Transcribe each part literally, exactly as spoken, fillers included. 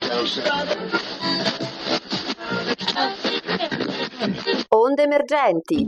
Onde emergenti.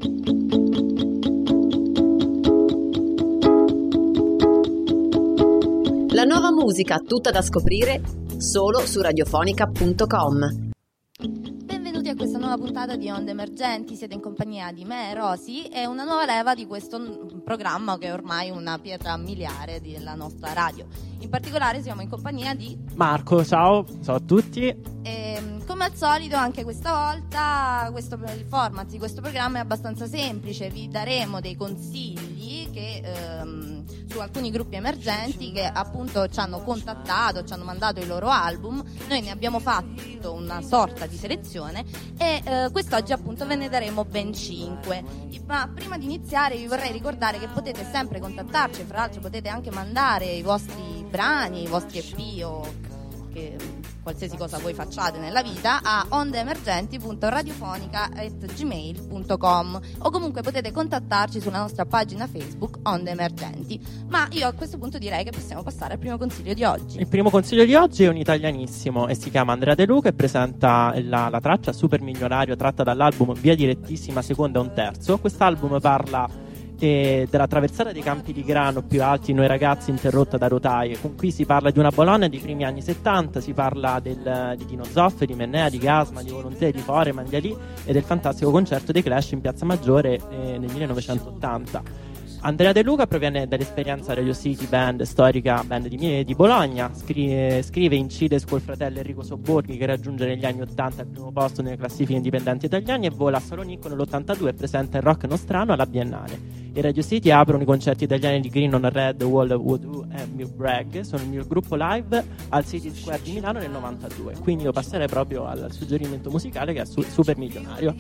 La nuova musica tutta da scoprire solo su radiofonica punto com. Benvenuti a questa nuova puntata di Onde Emergenti. Siete in compagnia di me, Rosy, e una nuova leva di questo programma che è ormai una pietra miliare della nostra radio. In particolare siamo in compagnia di Marco. Ciao, ciao a tutti. E, come al solito anche questa volta questo, il format di questo programma è abbastanza semplice. Vi daremo dei consigli che ehm, su alcuni gruppi emergenti che appunto ci hanno contattato, ci hanno mandato i loro album. Noi ne abbiamo fatto una sorta di selezione e eh, quest'oggi appunto ve ne daremo ben cinque. Ma prima di iniziare vi vorrei ricordare che potete sempre contattarci, fra l'altro potete anche mandare i vostri brani, i vostri E P o che, qualsiasi cosa voi facciate nella vita a ondeemergenti punto radiofonica chiocciola gmail punto com, o comunque potete contattarci sulla nostra pagina Facebook Onde Emergenti. Ma io a questo punto direi che possiamo passare al primo consiglio di oggi. Il primo consiglio di oggi è un italianissimo e si chiama Andrea De Luca e presenta la, la traccia Super Milionario tratta dall'album Via Direttissima seconda e un terzo. Quest'album parla e della traversata dei campi di grano più alti Noi ragazzi interrotta da rotaie. Con qui si parla di una Bologna dei primi anni settanta, si parla del, di Dino Zoff, di Mennea, di Gasma, di Volonté, di Foreman, di Ali e del fantastico concerto dei Clash in Piazza Maggiore eh, nel millenovecentottanta. Andrea De Luca proviene dall'esperienza Radio City Band, storica band di, di Bologna. Scrive, scrive e incide su col fratello Enrico Sobborghi, che raggiunge negli anni ottanta il primo posto nelle classifiche indipendenti italiane, e vola a Salonicco nell'ottantadue e presenta il rock nostrano alla Biennale. I Radio City aprono i concerti italiani di Green on Red, Wall of Voodoo e Milk Bragg. Sono il mio gruppo live al City Square di Milano nel novantadue. Quindi io passerei proprio al suggerimento musicale, che è su- Super Milionario.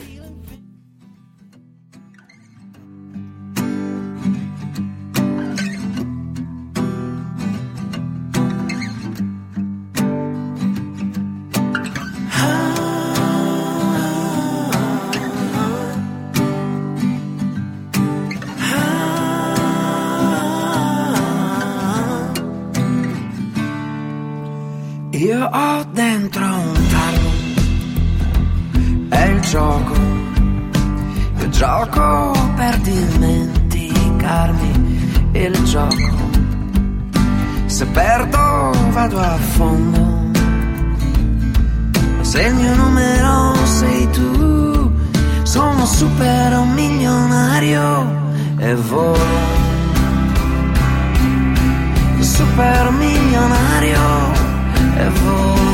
Io ho dentro un tarlo, è il gioco, il gioco per dimenticarmi, il gioco, se perdo vado a fondo, ma se il mio numero sei tu, sono super un milionario e volo, super milionario e volo,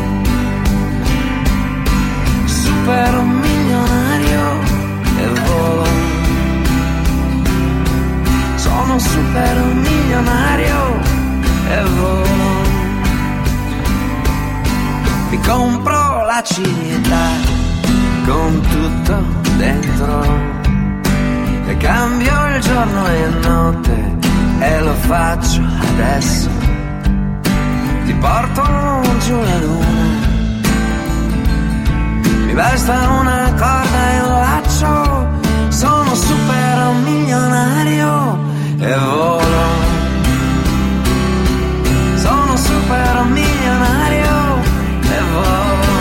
super milionario e volo, sono super milionario e volo, mi compro la città con tutto dentro e cambio il giorno e notte e lo faccio adesso. Ti porto giù la luna, mi basta una corda e un laccio, sono super milionario e volo, sono super milionario e volo,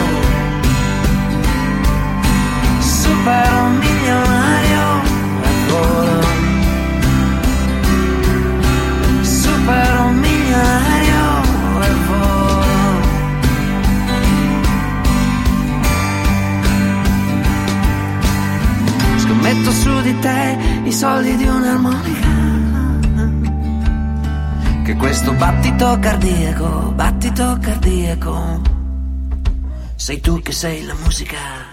super milionario e volo, super milionario. Metto su di te i soldi di un'armonica, che questo battito cardiaco, battito cardiaco, sei tu che sei la musica.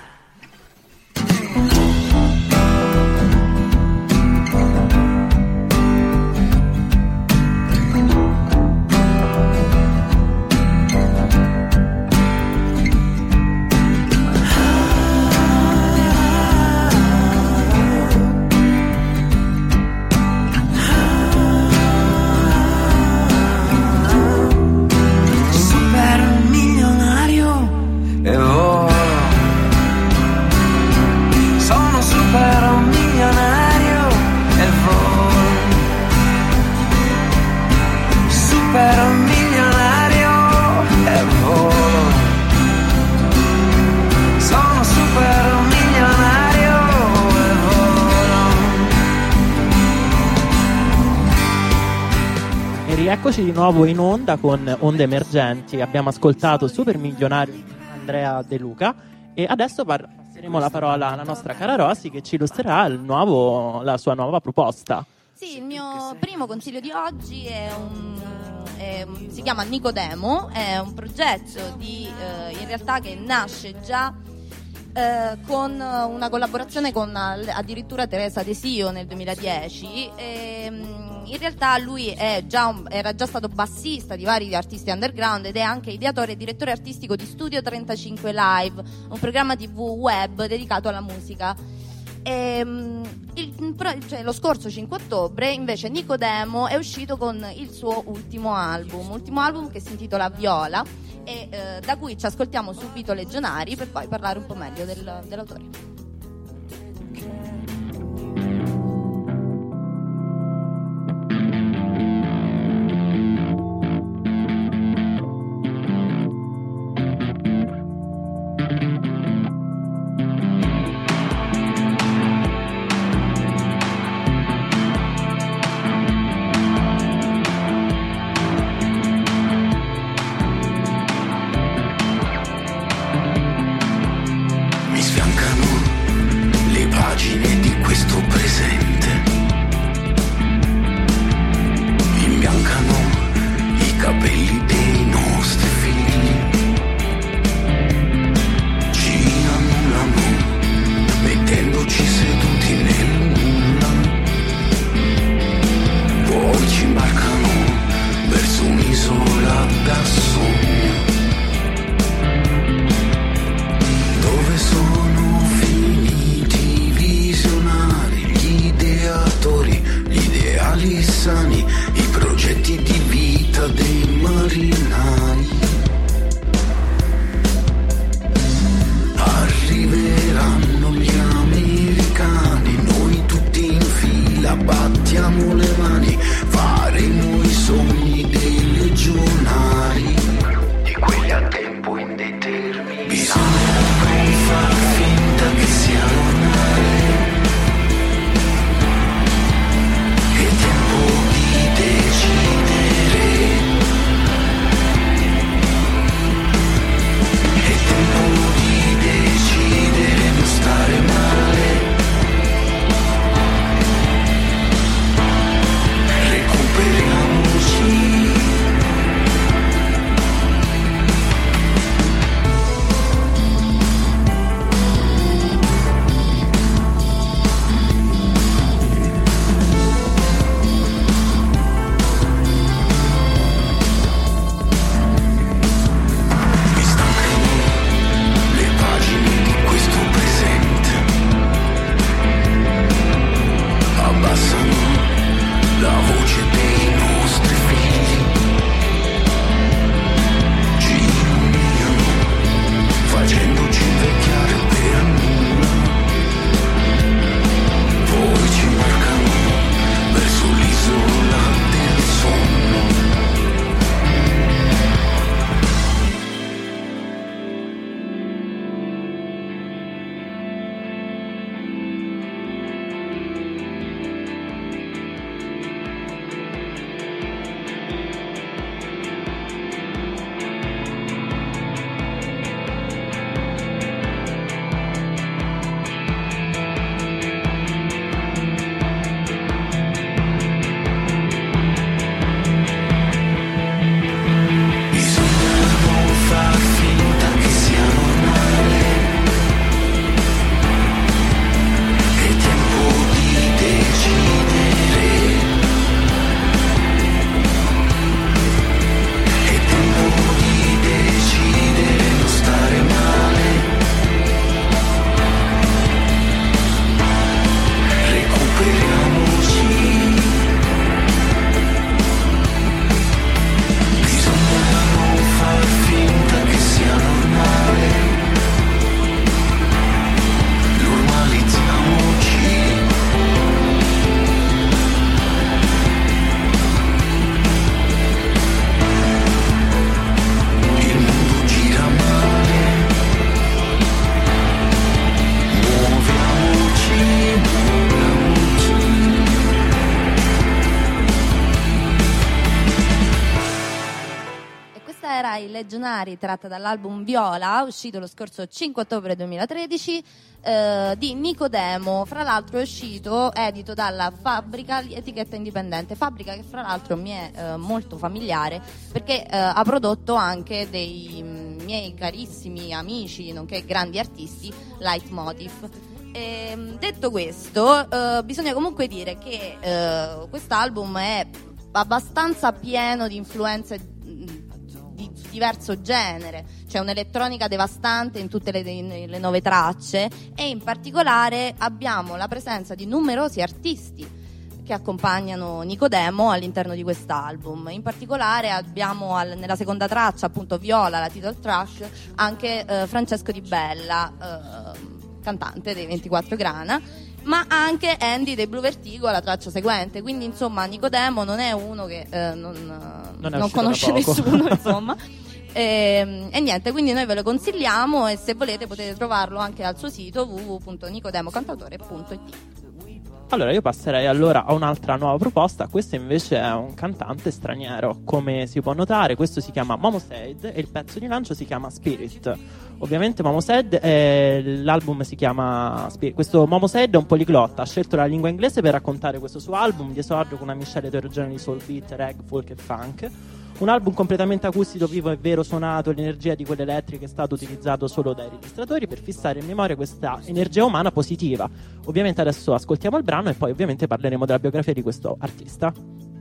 rieccoci di nuovo in onda con Onde Emergenti. Abbiamo ascoltato Super Milionario di Andrea De Luca e adesso par- passeremo la parola alla nostra cara Rosy, che ci illustrerà il nuovo, la sua nuova proposta. Sì, il mio primo consiglio di oggi è un, è, si chiama Nicodemo, è un progetto di, eh, in realtà che nasce già eh, con una collaborazione con addirittura Teresa Desio nel duemiladieci. E, in realtà lui è già un, era già stato bassista di vari artisti underground ed è anche ideatore e direttore artistico di Studio trentacinque Live, un programma tivù web dedicato alla musica. E, il, cioè, lo scorso cinque ottobre invece Nicodemo è uscito con il suo ultimo album, ultimo album che si intitola Viola e eh, da cui ci ascoltiamo subito Legionari per poi parlare un po' meglio del, dell'autore. Mi sfiancano Legionari, tratta dall'album Viola, uscito lo scorso cinque ottobre duemilatredici, eh, di Nicodemo. Fra l'altro è uscito, edito dalla Fabbrica, etichetta indipendente, Fabbrica che fra l'altro mi è eh, molto familiare perché eh, ha prodotto anche dei mh, miei carissimi amici nonché grandi artisti, Leitmotiv. E, detto questo, eh, bisogna comunque dire che eh, quest'album è abbastanza pieno di influenze di diverso genere. C'è un'elettronica devastante in tutte le, le nuove tracce e in particolare abbiamo la presenza di numerosi artisti che accompagnano Nicodemo all'interno di quest'album. In particolare abbiamo al, nella seconda traccia, appunto Viola, la title track, anche eh, Francesco Di Bella, eh, cantante dei ventiquattro Grana, ma anche Andy dei Blue Vertigo alla traccia seguente. Quindi insomma Nicodemo non è uno che eh, non, non, non conosce nessuno insomma. E, e niente, quindi noi ve lo consigliamo e se volete potete trovarlo anche al suo sito w w w punto nicodemocantautore punto i t. Allora io passerei allora a un'altra nuova proposta. Questo invece è un cantante straniero, come si può notare. Questo si chiama Momo Said e il pezzo di lancio si chiama Spirit. Ovviamente Momo Said, eh, l'album si chiama Spirit. Questo Momo Said è un poliglotta, ha scelto la lingua inglese per raccontare questo suo album di esordio con una miscela eterogenea di soul beat, reggae, folk e funk. Un album completamente acustico, vivo e vero, suonato. L'energia di quelle elettriche è stato utilizzato solo dai registratori per fissare in memoria questa energia umana positiva. Ovviamente adesso ascoltiamo il brano e poi ovviamente parleremo della biografia di questo artista.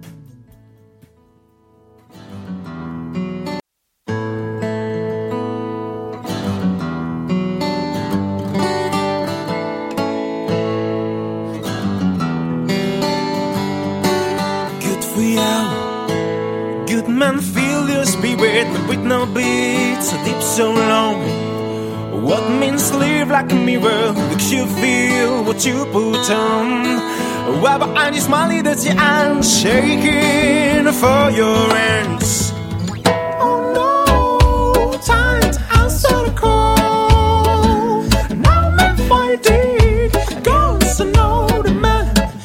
Good for you. Good man, feel your spirit with no beat, so deep, so long. What means live like a mirror, makes you feel what you put on. Why behind your smiley that your hands shaking for your hands. Oh no, time to answer the call. Now I'm fighting, goes to know the man.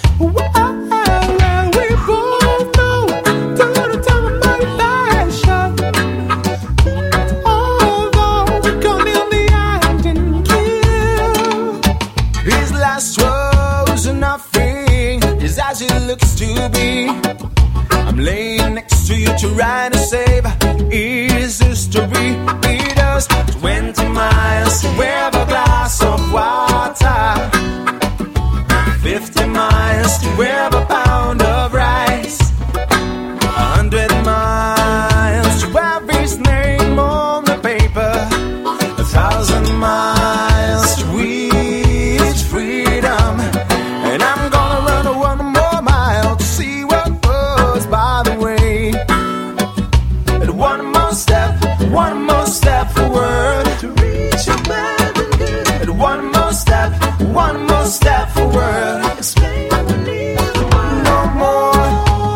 As it looks to be, I'm laying next to you trying to save his history. He does twenty miles to have a glass of water, fifty miles to have a pound of rice, a hundred miles to have his name on the paper, a thousand miles to reach freedom. And I'm gonna run a one more mile to see what was by the way. And one more step, one more step forward to reach your bed. And one more step, one more step forward. Explain what we need. No more,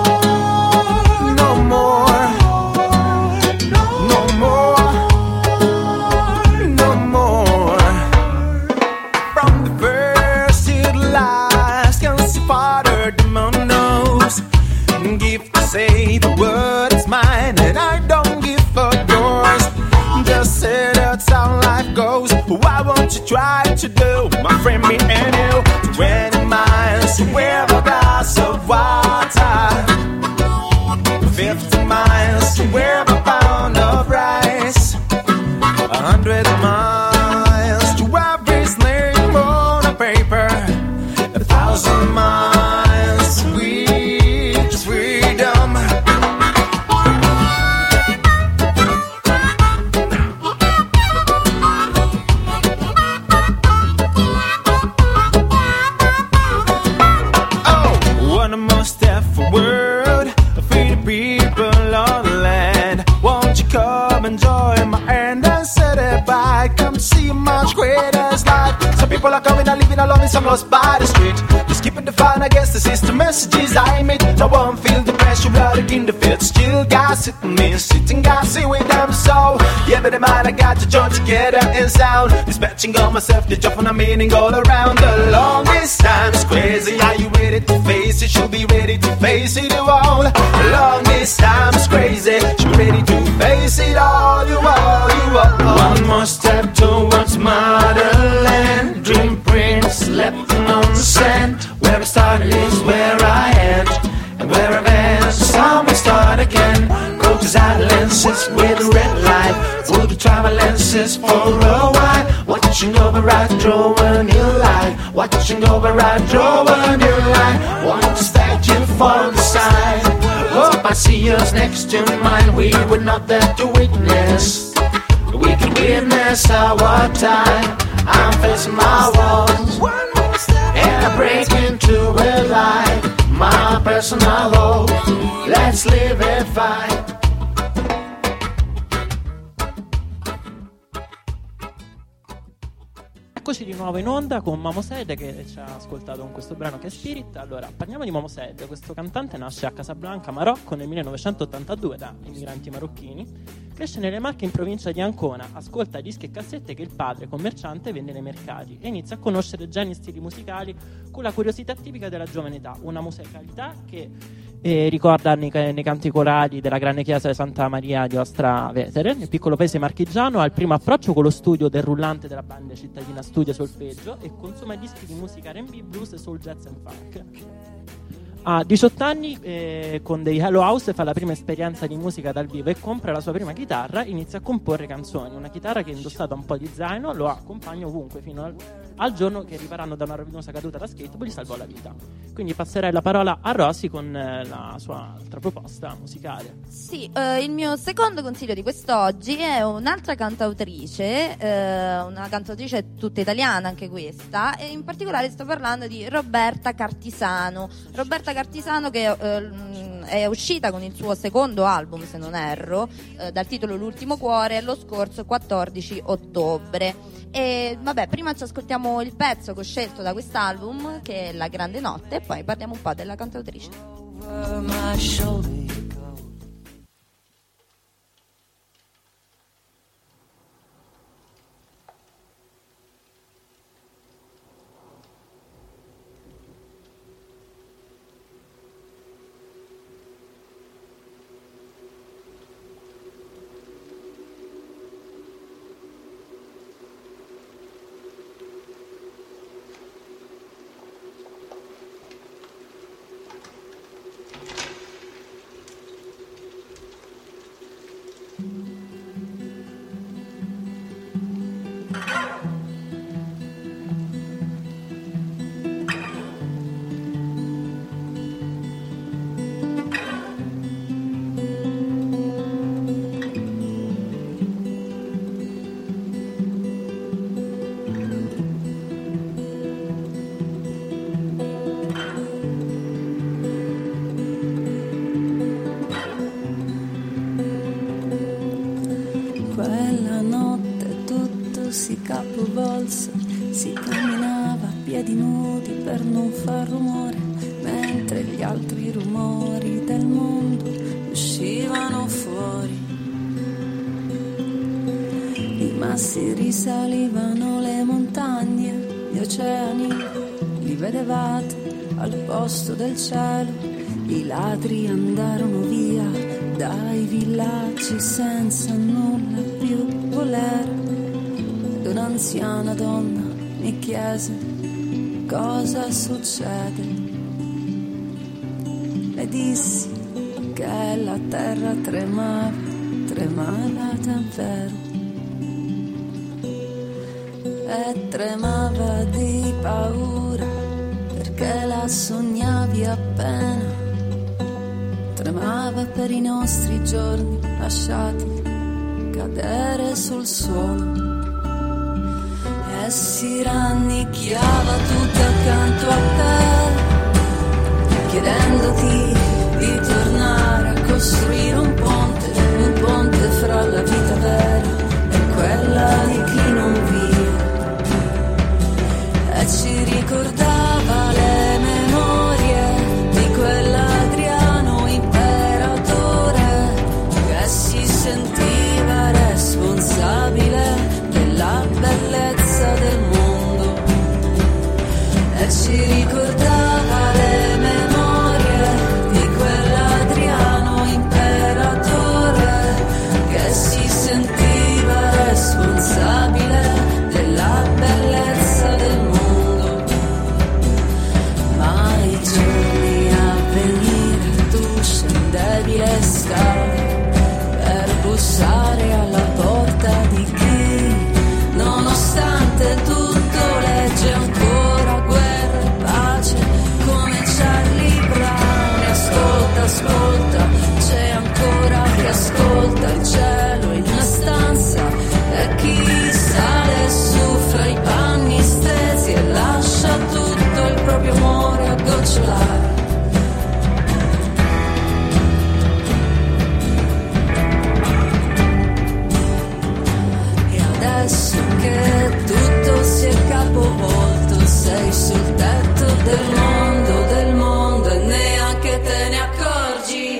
no more, no more, no more. From the first to the last, Father, the moon knows. Give to say the word is mine, and I don't give for yours. Just say that's how life goes. Why won't you try to do, my friend, me and you? Twenty miles to have a glass of water, fifty miles to have a pound of rice, a hundred miles to have his name on a paper, a thousand miles to reach freedom. Oh, one more people are coming and living alone in some lost by the street. Just keep it defined, I guess this is the messages I made. No one feel the pressure out in the field. Still got sitting me, sitting got see with them so. Yeah, but the mind I got to join together in sound. Dispatching on myself, the job on a meaning all around. The longest time's crazy. Are you ready to face it? Should be ready to face it all. The longest time's crazy. Should be ready to face it all. You all, you all. One more step towards motherland. Dream prints left on the sand. Where I started is where I end, and where I've ended, some will start again. Go to silences with a red light. Through the travel lenses for a while. Watching over, I draw a new line. Watching over, I draw a new line. Want to stack you for the side. Hope I see yours next to mine. We were not there to witness. We can witness our time. I'm facing my walls, and I break into a light. My personal hope, let's live it fine. Eccoci di nuovo in onda con Momo Said che ci ha ascoltato con questo brano che è Spirit. Allora, parliamo di Momo Said. Questo cantante nasce a Casablanca, Marocco nel millenovecentottantadue da immigranti marocchini. Cresce nelle Marche in provincia di Ancona, ascolta dischi e cassette che il padre, commerciante, vende nei mercati e inizia a conoscere generi e stili musicali con la curiosità tipica della giovane età, una musicalità che eh, ricorda nei, nei canti corali della grande chiesa di Santa Maria di Ostra Vetere, nel piccolo paese marchigiano. Ha il primo approccio con lo studio del rullante della banda cittadina Studia Solfeggio e consuma dischi di musica R and B, blues, soul, jazz e funk. A diciotto anni eh, con dei Hello House fa la prima esperienza di musica dal vivo e compra la sua prima chitarra. Inizia a comporre canzoni, una chitarra che indossata un po' di zaino lo accompagna ovunque fino al, al giorno che, riparando da una rovinosa caduta da skateboard, gli salvò la vita. Quindi passerei la parola a Rosy con eh, la sua altra proposta musicale. Sì, eh, il mio secondo consiglio di quest'oggi è un'altra cantautrice, eh, una cantautrice tutta italiana anche questa, e in particolare sto parlando di Roberta Cartisano. Roberta Cartisano che eh, è uscita con il suo secondo album, se non erro, eh, dal titolo L'ultimo cuore, lo scorso quattordici ottobre. E vabbè, prima ci ascoltiamo il pezzo che ho scelto da quest'album, che è La grande notte, e poi parliamo un po' della cantautrice. Over my shoulder you go. Si camminava a piedi nudi per non far rumore, mentre gli altri rumori del mondo uscivano fuori. I massi risalivano le montagne, gli oceani li vedevate al posto del cielo. I ladri andarono via dai villaggi senza nulla più volere. Un'anziana donna mi chiese cosa succede. Le dissi che la terra tremava, tremava davvero. E tremava di paura perché la sognavi appena. Tremava per i nostri giorni lasciati cadere sul suolo. E si rannicchiava tutto accanto a te, chiedendoti di tornare a costruire un ponte, un ponte fra la vita vera e quella di chi non vive. adesso che tutto si è capovolto, sei sul tetto del mondo, del mondo e neanche te ne accorgi.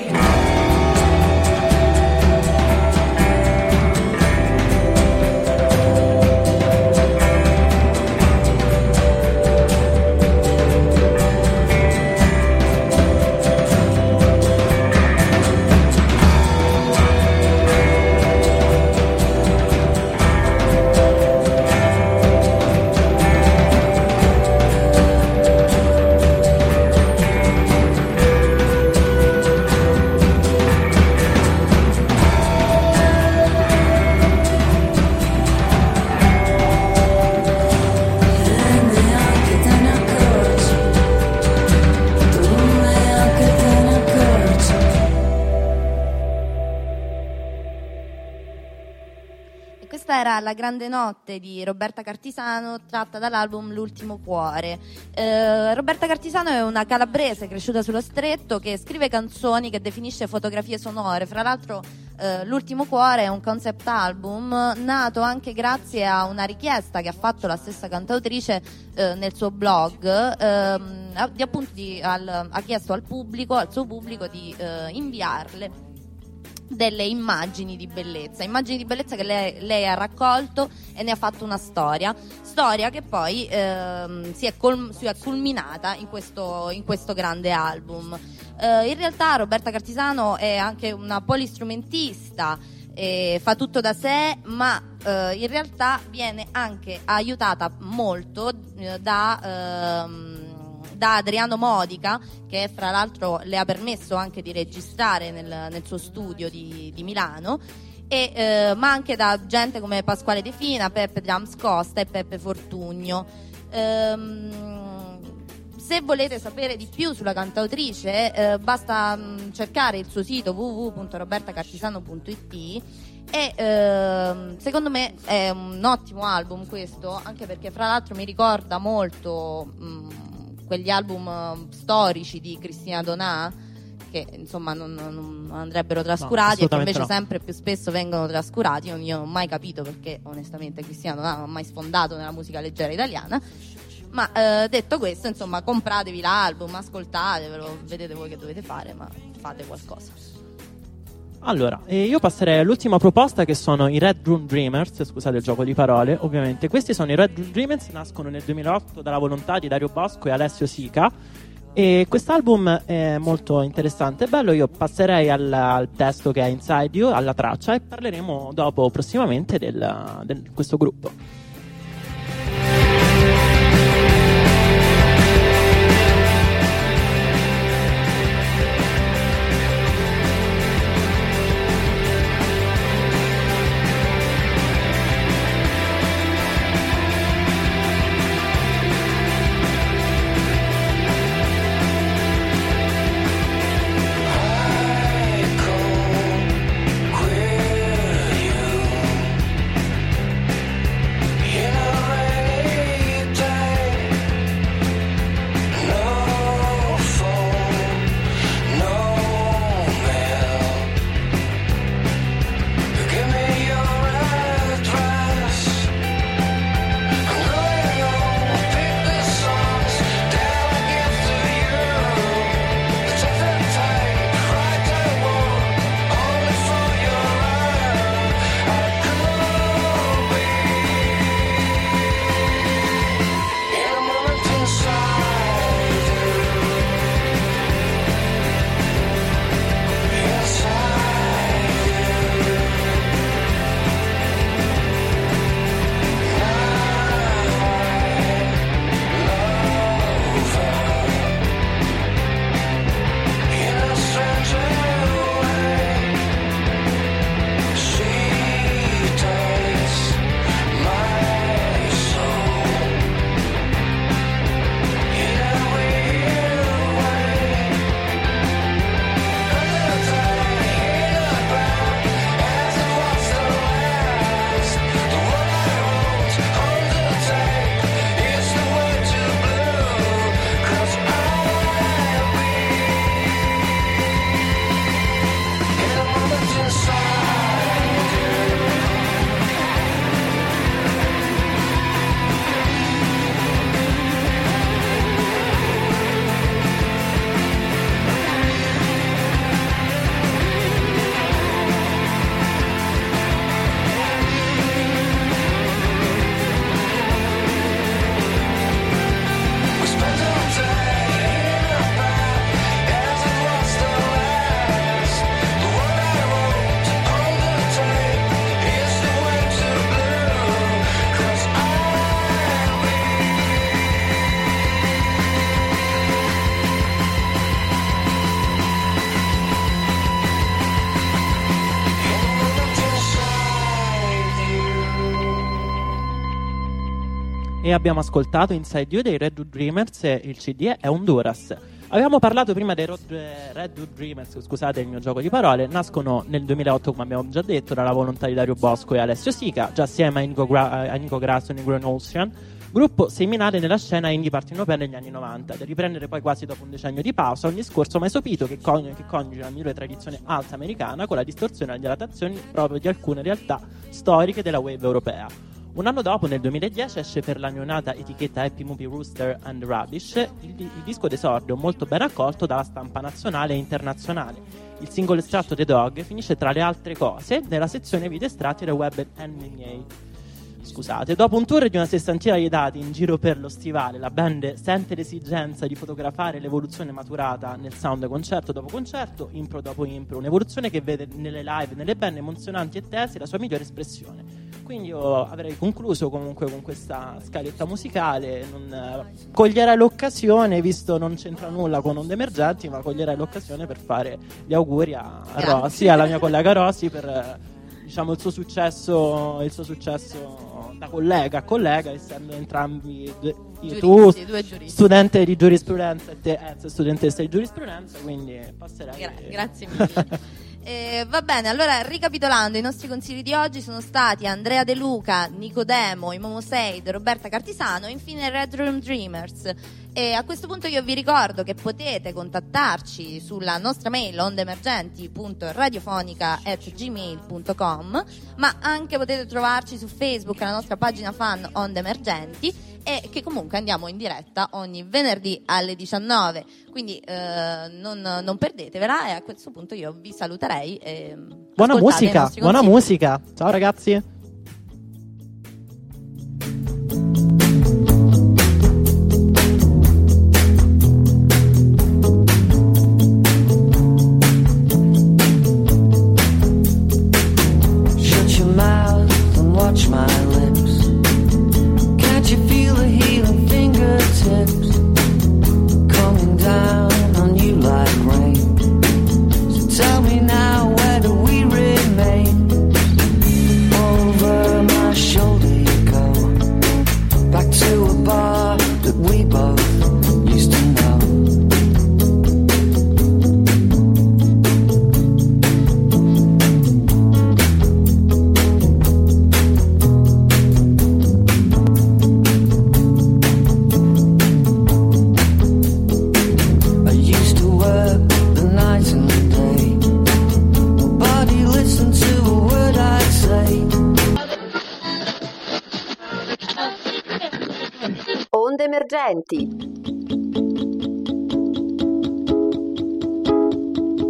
Era La grande notte di Roberta Cartisano, tratta dall'album L'ultimo cuore. eh, Roberta Cartisano è una calabrese cresciuta sullo Stretto che scrive canzoni, che definisce fotografie sonore. Fra l'altro eh, L'ultimo cuore è un concept album nato anche grazie a una richiesta che ha fatto la stessa cantautrice eh, nel suo blog, ehm, di, appunto di, al, ha chiesto al pubblico, al suo pubblico di eh, inviarle delle immagini di bellezza, immagini di bellezza che lei, lei ha raccolto e ne ha fatto una storia, storia che poi ehm, si, è col, si è culminata in questo, in questo grande album. Eh, in realtà Roberta Cartisano è anche una polistrumentista, e fa tutto da sé, ma eh, in realtà viene anche aiutata molto eh, da... Ehm, da Adriano Modica, che fra l'altro le ha permesso anche di registrare nel, nel suo studio di, di Milano, e, eh, ma anche da gente come Pasquale De Fina, Peppe Drums Costa e Peppe Fortugno. Ehm, se volete sapere di più sulla cantautrice eh, basta mh, cercare il suo sito w w w punto roberta cartisano punto i t. E ehm, secondo me è un ottimo album questo, anche perché fra l'altro mi ricorda molto mh, quegli album uh, storici di Cristina Donà, che insomma non, non andrebbero trascurati, no, e che invece no. sempre più spesso vengono trascurati. Io non ho mai capito perché onestamente Cristina Donà non ha mai sfondato nella musica leggera italiana. Ma eh, detto questo, insomma, compratevi l'album, ascoltatevelo, vedete voi che dovete fare, ma fate qualcosa. Allora, eh, io passerei all'ultima proposta, che sono i Red Room Dreamers. Scusate il gioco di parole, ovviamente. Questi sono i Red Room Dreamers, nascono nel duemilaotto dalla volontà di Dario Bosco e Alessio Sica. E quest'album è molto interessante e bello. Io passerei al, al testo che è Inside You, alla traccia, e parleremo dopo prossimamente del, del questo gruppo. Queer you E abbiamo ascoltato Inside You dei Red Hot Dreamers, e il C D è Honduras. Avevamo parlato prima dei Red Hot Dreamers, scusate il mio gioco di parole. Nascono nel duemilaotto, come abbiamo già detto, dalla volontà di Dario Bosco e Alessio Sica, già assieme a Nico, Gra- a Nico Grasso e Negron Ocean, gruppo seminale nella scena indie partenopea negli anni novanta, da riprendere poi quasi dopo un decennio di pausa un discorso mai sopito che, con- che coniuga la migliore tradizione alta americana con la distorsione e le dilatazioni proprio di alcune realtà storiche della wave europea. Un anno dopo, nel duemiladieci, esce per la neonata etichetta Happy Movie Rooster and Rubbish il, il disco d'esordio, molto ben accolto dalla stampa nazionale e internazionale. Il singolo estratto The Dog finisce tra le altre cose nella sezione video estratti da Web and M A. Scusate, dopo un tour di una sessantina di dati in giro per lo stivale, la band sente l'esigenza di fotografare l'evoluzione maturata nel sound concerto dopo concerto, impro dopo impro, un'evoluzione che vede nelle live, nelle band emozionanti e tese la sua migliore espressione. Quindi io avrei concluso comunque con questa scaletta musicale, non, eh, coglierai l'occasione, visto non c'entra nulla con Onde Emergenti, ma coglierai l'occasione per fare gli auguri a, a Rossi, alla mia collega Rossi, per eh, diciamo il suo successo, il suo successo da collega a collega, essendo entrambi due, io, giuristi, tu due giuristi. studente di giurisprudenza e te eh, studentessa di giurisprudenza, quindi passerei. Gra- grazie mille. Eh, va bene, allora ricapitolando, i nostri consigli di oggi sono stati Andrea De Luca, Nicodemo, Momo Seid, Roberta Cartisano e infine Red Room Dreamers. E a questo punto io vi ricordo che potete contattarci sulla nostra mail ondeemergenti punto radiofonica at gmail punto com, ma anche potete trovarci su Facebook, la nostra pagina fan Onde Emergenti, e che comunque andiamo in diretta ogni venerdì alle diciannove, quindi eh, non, non perdetevela. E a questo punto io vi saluterei e buona ascoltate i musica, nostri buona consigli. musica, ciao ragazzi. Shut your mouth and watch my lips. Can't you feel the healing fingertips coming down on you like rain? So tell me now, where do we remain? Over my shoulder you go, back to a bar that we both used to know. I used to work the night and the day. Nobody listened to a word I'd say. Onde Emergenti.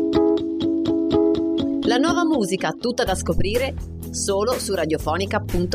La nuova musica tutta da scoprire solo su radiofonica punto com.